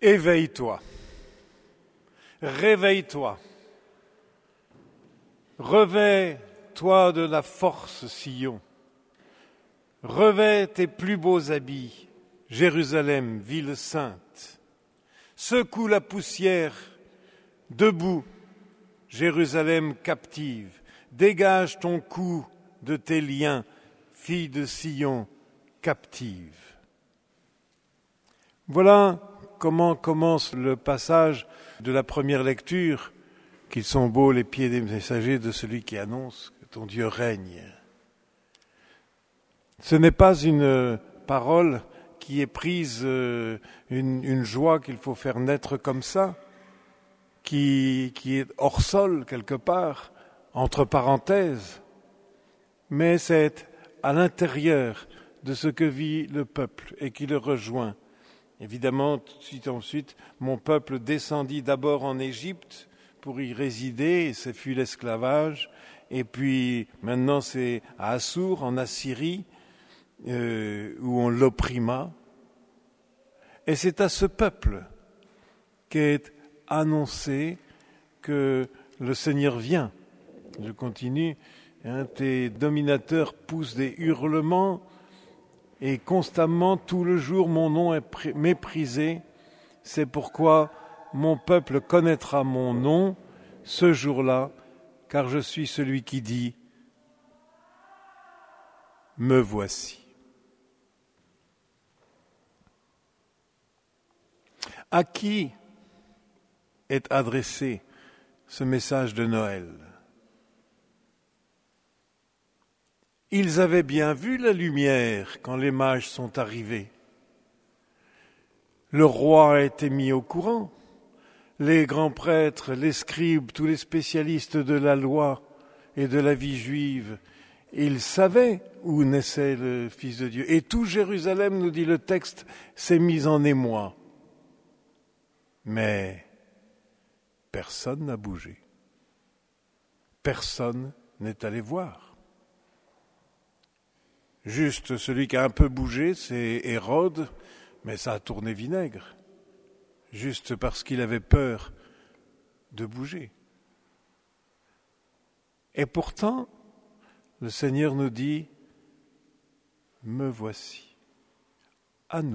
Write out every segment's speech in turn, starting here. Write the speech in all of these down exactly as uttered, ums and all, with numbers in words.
Éveille-toi, réveille-toi, revêt-toi de la force, Sion, revêt tes plus beaux habits, Jérusalem, ville sainte, secoue la poussière, debout, Jérusalem captive, dégage ton cou de tes liens, fille de Sion, captive. Voilà comment commence le passage de la première lecture, qu'ils sont beaux les pieds des messagers de celui qui annonce que ton Dieu règne. Ce n'est pas une parole qui est prise, une, une joie qu'il faut faire naître comme ça, qui, qui est hors sol quelque part, entre parenthèses, mais c'est à l'intérieur de ce que vit le peuple et qui le rejoint. Évidemment, tout de suite ensuite, mon peuple descendit d'abord en Égypte pour y résider, et ce fut l'esclavage, et puis maintenant c'est à Assour, en Assyrie, euh, où on l'opprima. Et c'est à ce peuple qu'est annoncé que le Seigneur vient. Je continue, hein, tes dominateurs poussent des hurlements, et constamment, tout le jour, mon nom est méprisé. C'est pourquoi mon peuple connaîtra mon nom ce jour-là, car je suis celui qui dit « Me voici ». À qui est adressé ce message de Noël ? Ils avaient bien vu la lumière quand les mages sont arrivés. Le roi a été mis au courant. Les grands prêtres, les scribes, tous les spécialistes de la loi et de la vie juive, ils savaient où naissait le Fils de Dieu. Et tout Jérusalem, nous dit le texte, s'est mis en émoi. Mais personne n'a bougé. Personne n'est allé voir. Juste celui qui a un peu bougé, c'est Hérode, mais ça a tourné vinaigre, juste parce qu'il avait peur de bouger. Et pourtant, le Seigneur nous dit, « Me voici, à nous ».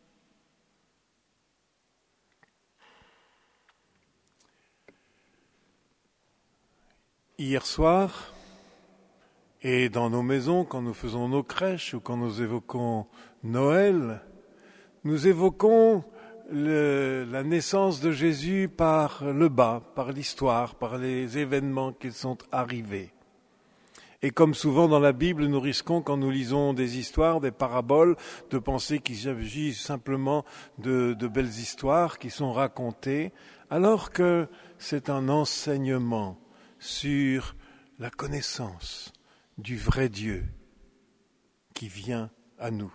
Hier soir, et dans nos maisons, quand nous faisons nos crèches ou quand nous évoquons Noël, nous évoquons le, la naissance de Jésus par le bas, par l'histoire, par les événements qui sont arrivés. Et comme souvent dans la Bible, nous risquons, quand nous lisons des histoires, des paraboles, de penser qu'il s'agit simplement de, de belles histoires qui sont racontées, alors que c'est un enseignement sur la connaissance du vrai Dieu qui vient à nous.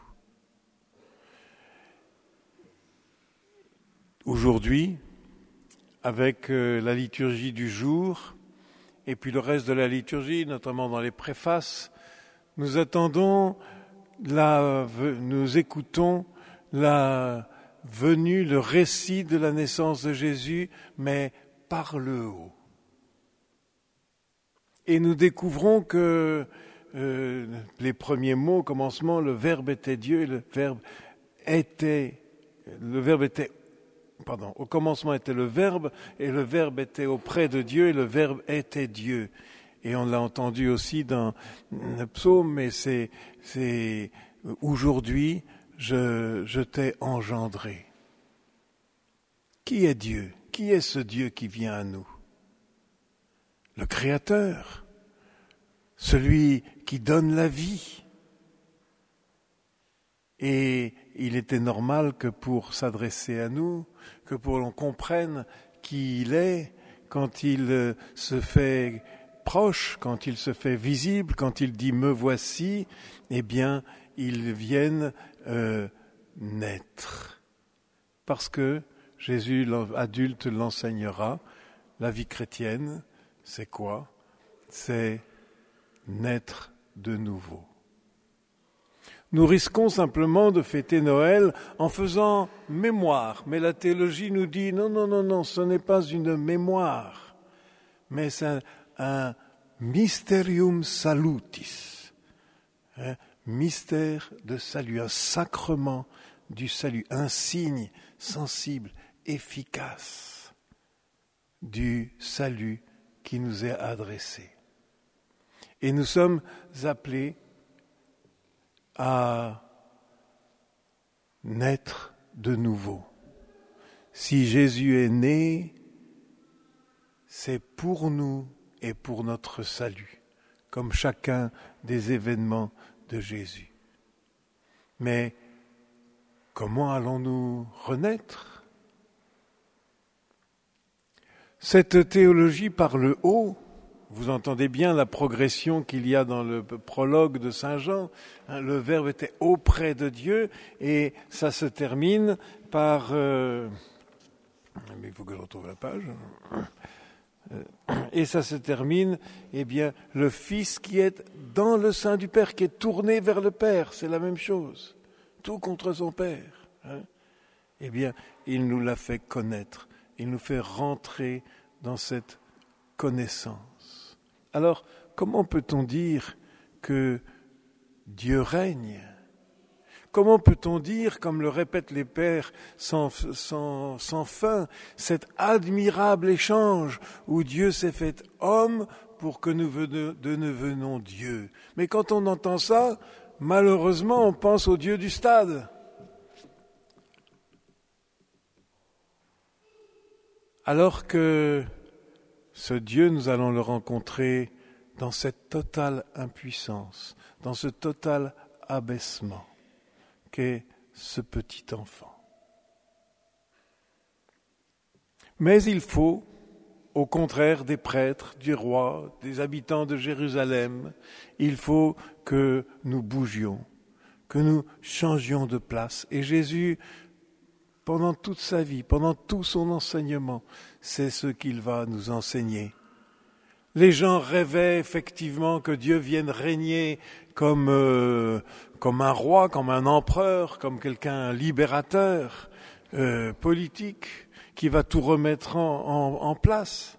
Aujourd'hui, avec la liturgie du jour et puis le reste de la liturgie, notamment dans les préfaces, nous attendons, la, nous écoutons la venue, le récit de la naissance de Jésus, mais par le haut. Et nous découvrons que euh, les premiers mots, au commencement, le Verbe était Dieu, et le Verbe était, le Verbe était, pardon, au commencement était le Verbe, et le Verbe était auprès de Dieu, et le Verbe était Dieu. Et on l'a entendu aussi dans le psaume, mais c'est, c'est aujourd'hui, je, je t'ai engendré. Qui est Dieu ? Qui est ce Dieu qui vient à nous ? Le Créateur, celui qui donne la vie. Et il était normal que pour s'adresser à nous, que pour l'on comprenne qui il est, quand il se fait proche, quand il se fait visible, quand il dit « me voici », eh bien, il vienne euh, naître. Parce que Jésus, l'adulte, l'enseignera, la vie chrétienne, c'est quoi ? C'est naître de nouveau. Nous risquons simplement de fêter Noël en faisant mémoire. Mais la théologie nous dit non, non, non, non, ce n'est pas une mémoire, mais c'est un, un mysterium salutis, un mystère de salut, un sacrement du salut, un signe sensible, efficace du salut qui nous est adressé. Et nous sommes appelés à naître de nouveau. Si Jésus est né, c'est pour nous et pour notre salut, comme chacun des événements de Jésus. Mais comment allons-nous renaître ? Cette théologie par le haut, vous entendez bien la progression qu'il y a dans le prologue de Saint Jean. Le Verbe était auprès de Dieu et ça se termine par... Euh, mais il faut que je retrouve la page. Et ça se termine, eh bien, le Fils qui est dans le sein du Père, qui est tourné vers le Père, c'est la même chose. Tout contre son Père. Hein. Eh bien, il nous l'a fait connaître. Il nous fait rentrer dans cette connaissance. Alors, comment peut-on dire que Dieu règne ? Comment peut-on dire, comme le répètent les pères sans, sans, sans fin, cet admirable échange où Dieu s'est fait homme pour que nous devenions Dieu ? Mais quand on entend ça, malheureusement, on pense au Dieu du stade. Alors que ce Dieu, nous allons le rencontrer dans cette totale impuissance, dans ce total abaissement qu'est ce petit enfant. Mais il faut, au contraire des prêtres, du roi, des habitants de Jérusalem, il faut que nous bougions, que nous changions de place. Et Jésus, pendant toute sa vie, pendant tout son enseignement, c'est ce qu'il va nous enseigner. Les gens rêvaient effectivement que Dieu vienne régner comme, euh, comme un roi, comme un empereur, comme quelqu'un, un libérateur euh, politique qui va tout remettre en, en, en place.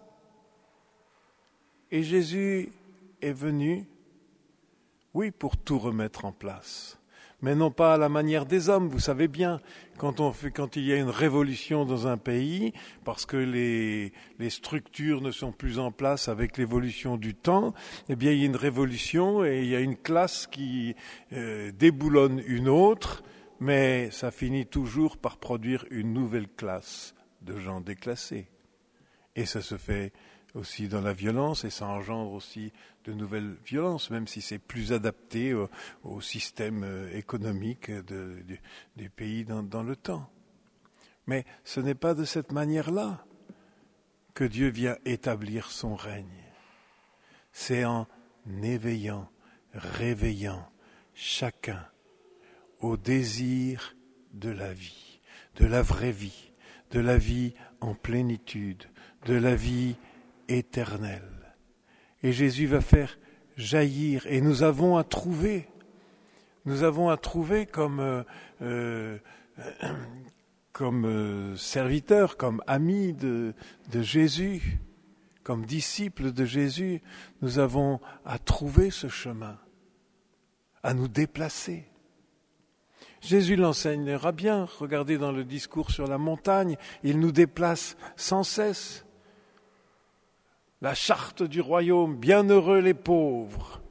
Et Jésus est venu, oui, pour tout remettre en place. Mais non pas à la manière des hommes. Vous savez bien, quand, on fait, quand il y a une révolution dans un pays, parce que les, les structures ne sont plus en place avec l'évolution du temps, eh bien il y a une révolution et il y a une classe qui euh, déboulonne une autre, mais ça finit toujours par produire une nouvelle classe de gens déclassés. Et ça se fait aussi dans la violence, et ça engendre aussi de nouvelles violences, même si c'est plus adapté au, au système économique de, de, des pays dans, dans le temps. Mais ce n'est pas de cette manière-là que Dieu vient établir son règne. C'est en éveillant, réveillant chacun au désir de la vie, de la vraie vie, de la vie en plénitude, de la vie éternel. Et Jésus va faire jaillir, et nous avons à trouver, nous avons à trouver comme, euh, euh, comme euh, serviteurs, comme amis de, de Jésus, comme disciples de Jésus, nous avons à trouver ce chemin, à nous déplacer. Jésus l'enseignera bien, regardez dans le discours sur la montagne, il nous déplace sans cesse. La charte du royaume, bienheureux les pauvres.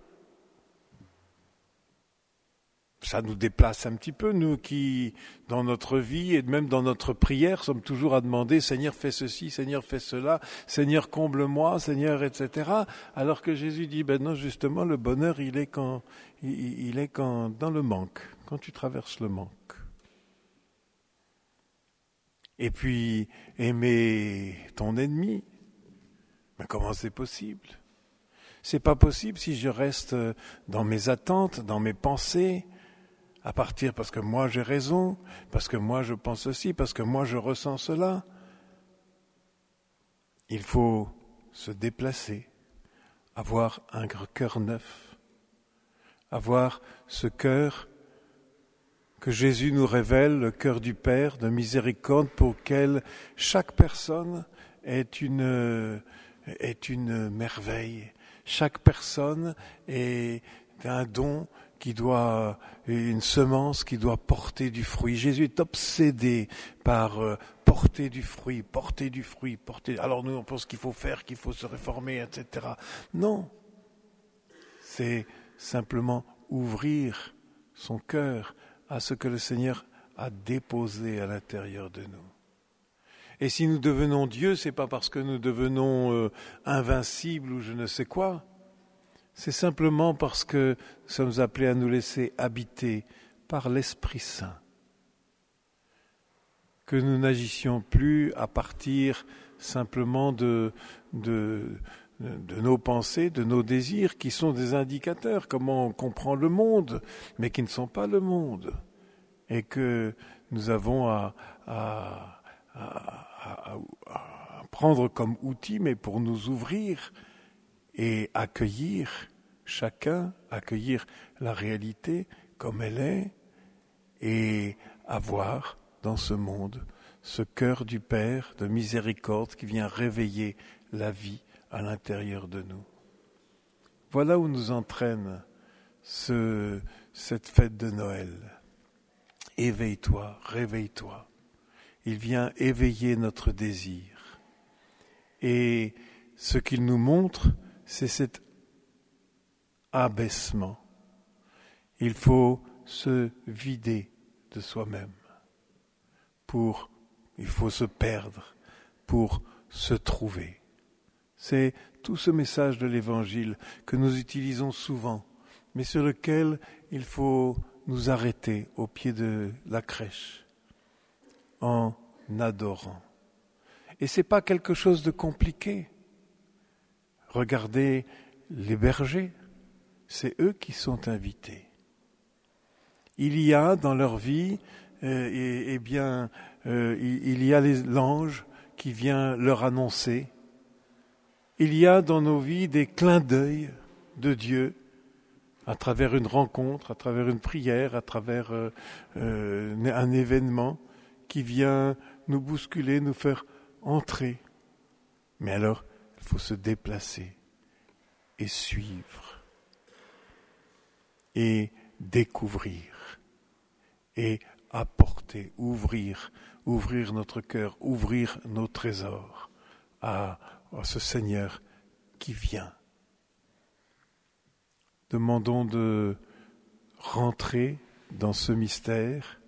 Ça nous déplace un petit peu, nous qui, dans notre vie et même dans notre prière, sommes toujours à demander « Seigneur, fais ceci, Seigneur, fais cela, Seigneur, comble-moi, Seigneur, et cetera » Alors que Jésus dit « Ben non, justement, le bonheur, il est, quand, il, il est quand, dans le manque, quand tu traverses le manque. » Et puis, aimer ton ennemi. Mais comment c'est possible ? C'est pas possible si je reste dans mes attentes, dans mes pensées, à partir parce que moi j'ai raison, parce que moi je pense ceci, parce que moi je ressens cela. Il faut se déplacer, avoir un cœur neuf, avoir ce cœur que Jésus nous révèle le cœur du Père de miséricorde pour lequel chaque personne est une, est une merveille. Chaque personne est un don qui doit, une semence qui doit porter du fruit. Jésus est obsédé par euh, porter du fruit, porter du fruit, porter. Alors nous on pense qu'il faut faire, qu'il faut se réformer, et cetera. Non, c'est simplement ouvrir son cœur à ce que le Seigneur a déposé à l'intérieur de nous. Et si nous devenons Dieu, c'est pas parce que nous devenons euh, invincibles ou je ne sais quoi. C'est simplement parce que nous sommes appelés à nous laisser habiter par l'Esprit Saint. Que nous n'agissions plus à partir simplement de, de, de nos pensées, de nos désirs, qui sont des indicateurs, comment on comprend le monde, mais qui ne sont pas le monde. Et que nous avons à, à, à, à, à prendre comme outil, mais pour nous ouvrir et accueillir chacun, accueillir la réalité comme elle est et avoir dans ce monde ce cœur du Père de miséricorde qui vient réveiller la vie à l'intérieur de nous. Voilà où nous entraîne ce, cette fête de Noël. Éveille-toi, réveille-toi. Il vient éveiller notre désir. Et ce qu'il nous montre, c'est cet abaissement. Il faut se vider de soi-même. Pour, il faut se perdre pour se trouver. C'est tout ce message de l'Évangile que nous utilisons souvent, mais sur lequel il faut nous arrêter au pied de la crèche, en adorant. Et c'est pas quelque chose de compliqué. Regardez les bergers, c'est eux qui sont invités. Il y a dans leur vie, euh, et, et bien, euh, il, il y a les, l'ange qui vient leur annoncer. Il y a dans nos vies des clins d'œil de Dieu, à travers une rencontre, à travers une prière, à travers euh, euh, un événement qui vient nous bousculer, nous faire entrer. Mais alors, il faut se déplacer et suivre et découvrir et apporter, ouvrir, ouvrir notre cœur, ouvrir nos trésors à, à ce Seigneur qui vient. Demandons de rentrer dans ce mystère,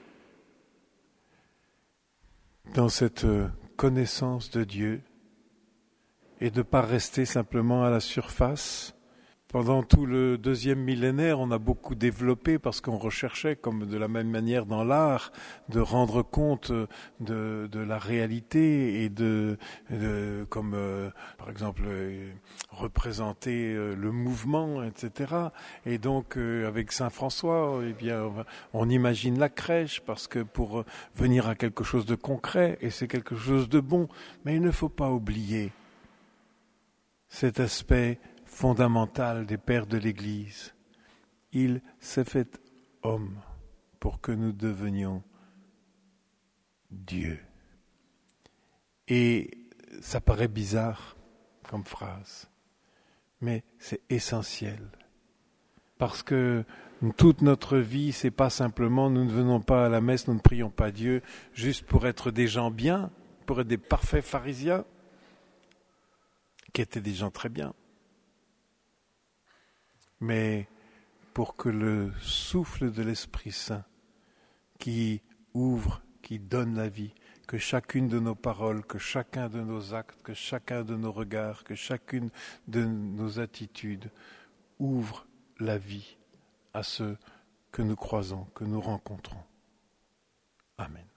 dans cette connaissance de Dieu, et de ne pas rester simplement à la surface. Pendant tout le deuxième millénaire, on a beaucoup développé parce qu'on recherchait, comme de la même manière dans l'art, de rendre compte de, de la réalité et de, de comme euh, par exemple euh, représenter euh, le mouvement, et cetera. Et donc euh, avec Saint François, eh bien, on imagine la crèche parce que pour venir à quelque chose de concret, et c'est quelque chose de bon, mais il ne faut pas oublier cet aspect fondamental des pères de l'Église. Il s'est fait homme pour que nous devenions Dieu. Et ça paraît bizarre comme phrase, mais c'est essentiel. Parce que toute notre vie, c'est pas simplement, nous ne venons pas à la messe, nous ne prions pas Dieu juste pour être des gens bien, pour être des parfaits pharisiens, qui étaient des gens très bien. Mais pour que le souffle de l'Esprit Saint qui ouvre, qui donne la vie, que chacune de nos paroles, que chacun de nos actes, que chacun de nos regards, que chacune de nos attitudes ouvre la vie à ceux que nous croisons, que nous rencontrons. Amen.